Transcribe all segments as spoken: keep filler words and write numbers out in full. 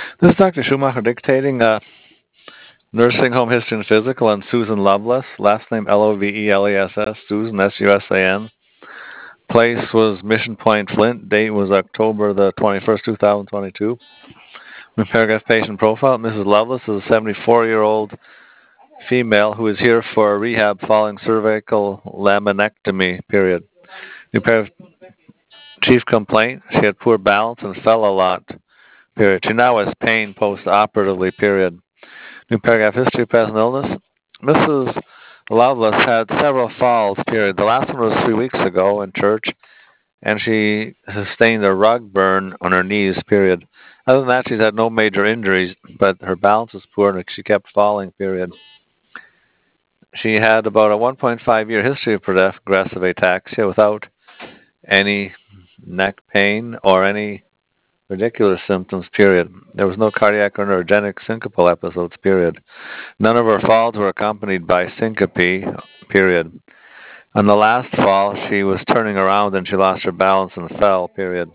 This is Doctor Schumacher dictating uh, nursing home history and physical on Susan Lovelace. Last name L O V E L E S S, Susan, S U S A N. Place was Mission Point, Flint. Date was October the twenty-first, two thousand twenty-two. In paragraph patient profile, Missus Lovelace is a seventy-four-year-old female who is here for a rehab following cervical laminectomy, period. New paragraph chief complaint, she had poor balance and fell a lot, period. She now has pain post-operatively, period. New paragraph history of present illness. Missus Lovelace had several falls, period. The last one was three weeks ago in church, and she sustained a rug burn on her knees, period. Other than that, she's had no major injuries, but her balance was poor and she kept falling, period. She had about a one point five year history of progressive ataxia without any neck pain or any radicular symptoms, period. There was no cardiac or neurogenic syncopal episodes, period. None of her falls were accompanied by syncope, period. On the last fall, she was turning around and she lost her balance and fell, period.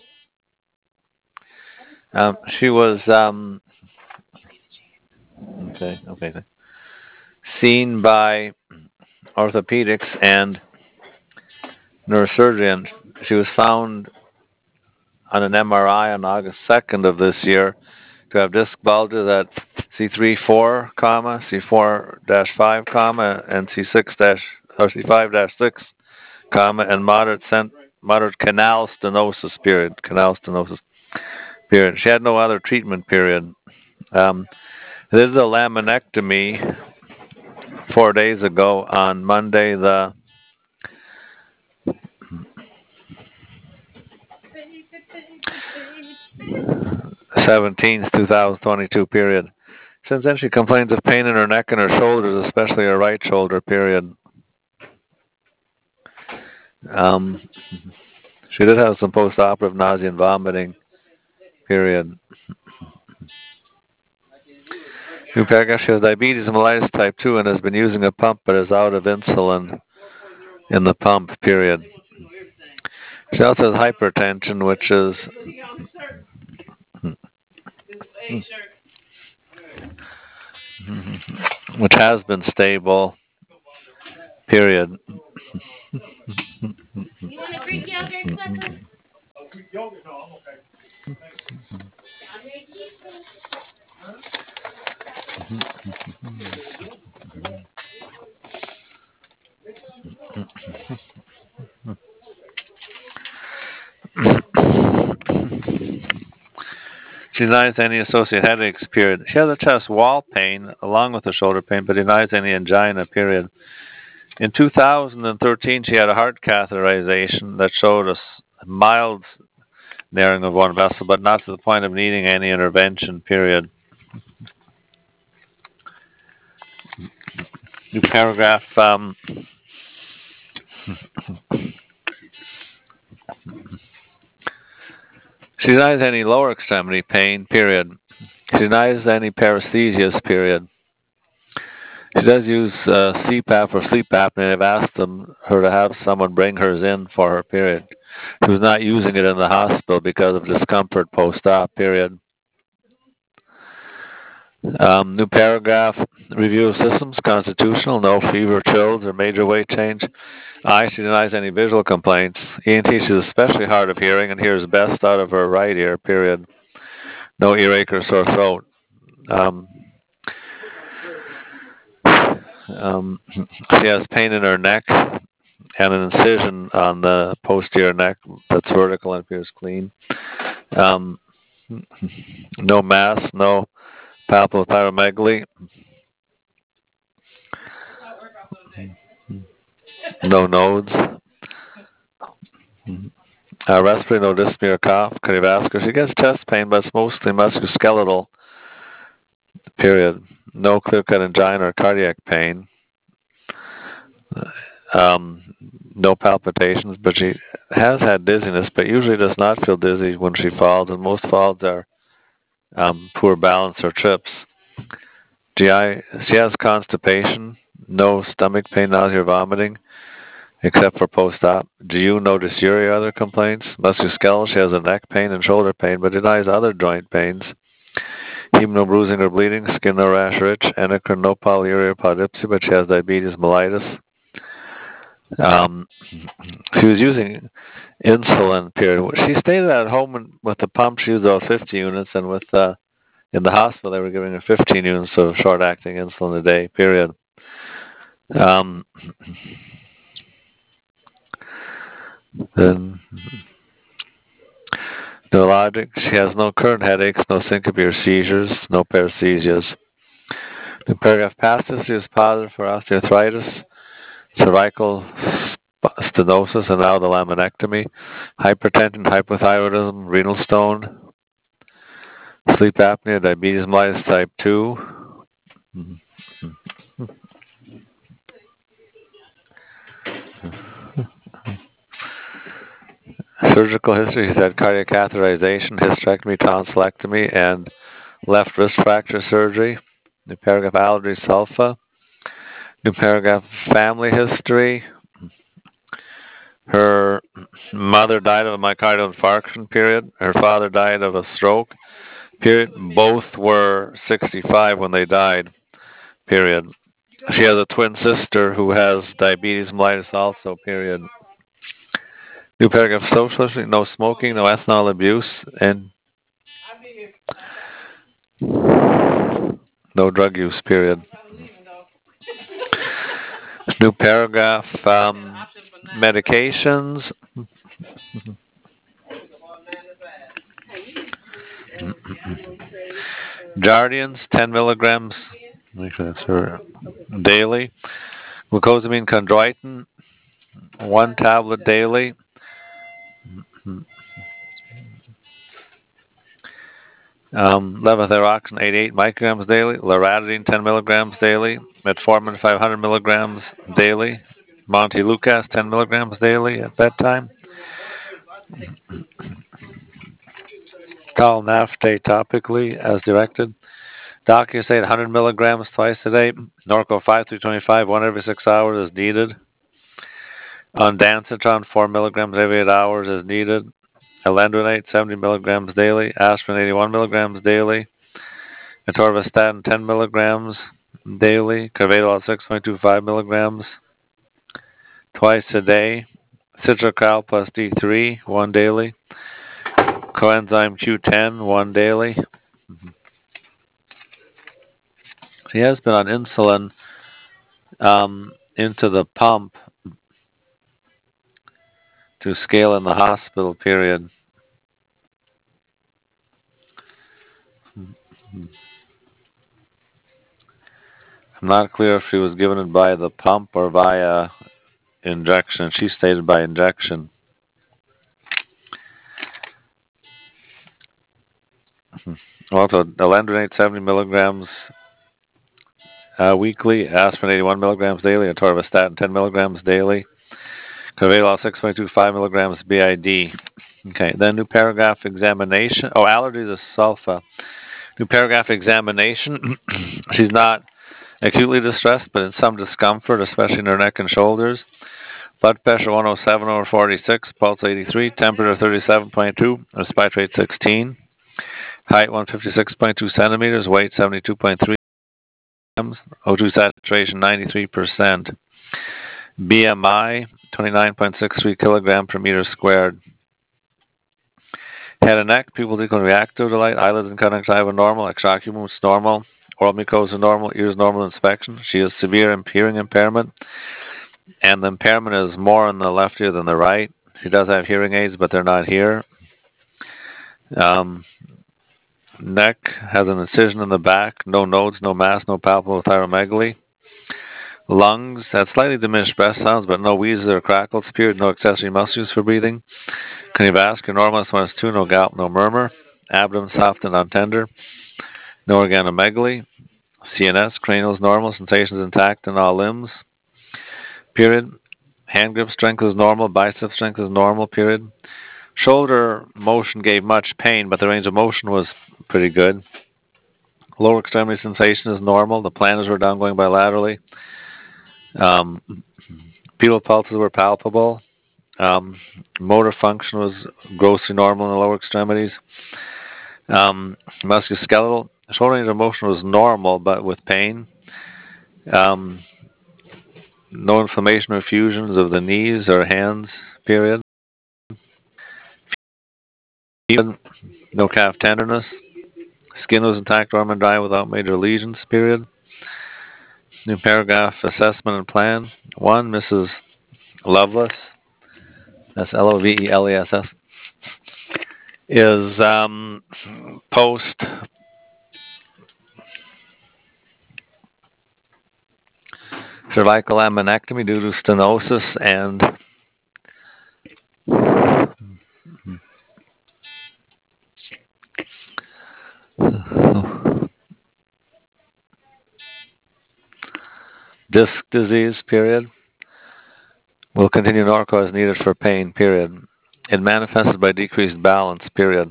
Um, she was, um, okay, okay, seen by orthopedics and neurosurgery, and she was found on an M R I on August second of this year to have disc bulges at C three four, comma, C four dash five, comma, and C six dash or C five dash six, comma, and moderate cent, moderate canal stenosis, period. Canal stenosis, period. She had no other treatment, period. Um, this is a laminectomy four days ago on Monday the seventeenth, two thousand twenty-two, period. Since then, she complains of pain in her neck and her shoulders, especially her right shoulder, period. Um, she did have some post-operative nausea and vomiting, period. New paragraph, she has diabetes mellitus type two and has been using a pump but is out of insulin in the pump, period. She also has hypertension, which is which has been stable, period. She denies any associated headaches, period. She has a chest wall pain along with the shoulder pain, but denies any angina, period. In two thousand thirteen, she had a heart catheterization that showed a mild narrowing of one vessel, but not to the point of needing any intervention, period. New paragraph. Um, she denies any lower extremity pain, period. She denies any paresthesias, period. She does use uh, C PAP or sleep apnea, and I've asked them, her to have someone bring hers in for her, period. She was not using it in the hospital because of discomfort post-op, period. Um, new paragraph, review of systems, constitutional, no fever, chills, or major weight change. I, she denies any visual complaints. E N T, she's especially hard of hearing and hears best out of her right ear, period. No earache or sore throat. Um, um, she has pain in her neck and an incision on the posterior neck that's vertical and appears clean. Um, no mass, no papillopyromegaly, no nodes. Uh, respiratory, no dyspnea or cough. Cardiovascular, she gets chest pain, but it's mostly musculoskeletal, period. No clear-cut angina or cardiac pain. Um, no palpitations, but she has had dizziness, but usually does not feel dizzy when she falls, and most falls are um, poor balance or trips. G I, she has constipation, no stomach pain, nausea, or vomiting, except for post-op. G U, no dysuria or other complaints. Musculoskeletal, she has a neck pain and shoulder pain, but denies other joint pains. Heme no bruising or bleeding, skin no rash rich, endocrine no polyuria polydipsia, but she has diabetes mellitus. Um, she was using insulin, period. She stayed at home with the pump. She used about fifty units, and with uh, in the hospital, they were giving her fifteen units of short-acting insulin a day, period. Um, then neurologic, she has no current headaches, no syncope or seizures, no paresthesias. In paragraph past history is positive for osteoarthritis, cervical stenosis, and now the laminectomy, hypertension, hypothyroidism, renal stone, sleep apnea, diabetes mellitus type two. Surgical history, he's had cardiac catheterization, hysterectomy, tonsillectomy, and left wrist fracture surgery. New paragraph allergy sulfa. New paragraph family history. Her mother died of a myocardial infarction, period. Her father died of a stroke, period. Both were sixty-five when they died, period. She has a twin sister who has diabetes mellitus also, period. New paragraph social history, no smoking, no ethanol abuse, and no drug use, period. New paragraph, um, medications. Jardians, ten milligrams daily. Glucosamine chondroitin, one tablet daily. Um, levothyroxine, eighty-eight micrograms daily. Loratadine, ten milligrams daily. Metformin, five hundred milligrams daily. Montelukast, ten milligrams daily at bedtime. Talnaftate topically as directed. Docusate, one hundred milligrams twice a day. Norco five through twenty-five, one every six hours as needed. Ondansetron, four milligrams every eight hours as needed. Alendronate, seventy milligrams daily. Aspirin, eighty-one milligrams daily. Atorvastatin, ten milligrams daily. Carvedilol, six point two five milligrams twice a day. Citracal plus D three, one daily. Coenzyme Q ten, one daily. She has been on insulin um, into the pump to scale in the hospital, period. I'm not clear if she was given it by the pump or via injection. She stated by injection. Also, alendronate, seventy milligrams uh, weekly. Aspirin, eighty-one milligrams daily. Atorvastatin, ten milligrams daily. Carvedilol, six point two five milligrams B I D. Okay, then new paragraph examination. Oh, allergies is sulfa. New paragraph examination. She's not acutely distressed, but in some discomfort, especially in her neck and shoulders. Blood pressure one oh seven over forty-six, pulse eighty-three, temperature thirty-seven point two, respiratory rate sixteen. Height one hundred fifty-six point two centimeters, weight seventy-two point three grams, O two saturation ninety-three percent. B M I twenty-nine point six three kilogram per meter squared. Head and neck, pupils equal and reactive to light, eyelids and conjunctiva normal, exoculomus normal, oral mucosa normal, ears normal inspection. She has severe hearing impairment, and the impairment is more in the left ear than the right. She does have hearing aids, but they're not here. Um, neck has an incision in the back, no nodes, no mass, no palpable thyromegaly. Lungs had slightly diminished breath sounds, but no wheezes or crackles. Period, no accessory muscle use for breathing. Cardiovascular normal, S one S two, no gout, no murmur. Abdomen soft and non-tender. No organomegaly. C N S, cranial is normal, sensations intact in all limbs. Period. Hand grip strength is normal, bicep strength is normal, period. Shoulder motion gave much pain, but the range of motion was pretty good. Lower extremity sensation is normal. The planters were down going bilaterally. Um, pedal pulses were palpable. Um, motor function was grossly normal in the lower extremities. Um, musculoskeletal, shoulder range of motion was normal, but with pain. Um, no inflammation or fusions of the knees or hands, period. Even no calf tenderness. Skin was intact, warm and dry without major lesions, period. New paragraph, assessment and plan. One, Missus Lovelace, that's L O V E L E S S, is um, post cervical laminectomy due to stenosis and disc disease, period. Will continue Norco as needed for pain, period. It manifested by decreased balance, period.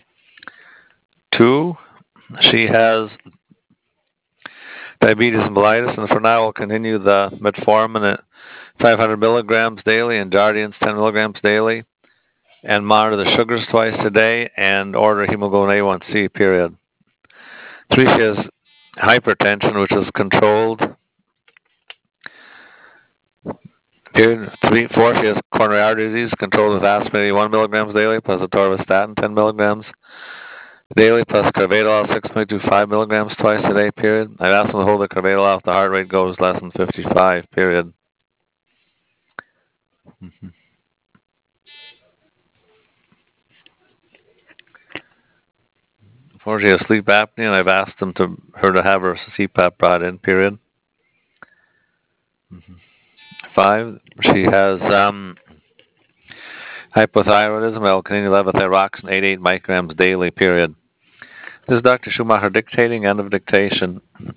Two, she has diabetes and mellitus, and for now will continue the metformin at five hundred milligrams daily and Jardiance ten milligrams daily, and monitor the sugars twice a day and order hemoglobin A one C, period. Three, she has hypertension, which is controlled, period. Three, four, she has coronary artery disease controlled with aspirin eighty-one milligrams daily plus atorvastatin ten milligrams daily plus carvedilol six point two five milligrams twice a day, period. I've asked them to hold the carvedilol if the heart rate goes less than fifty-five, period. Mm-hmm. Four, she has sleep apnea, and I've asked them to her to have her C PAP brought in, period. Mm-hmm. Five, she has um, hypothyroidism, I'll continue levothyroxine eighty-eight micrograms daily, period. This is Doctor Schumacher dictating, end of dictation.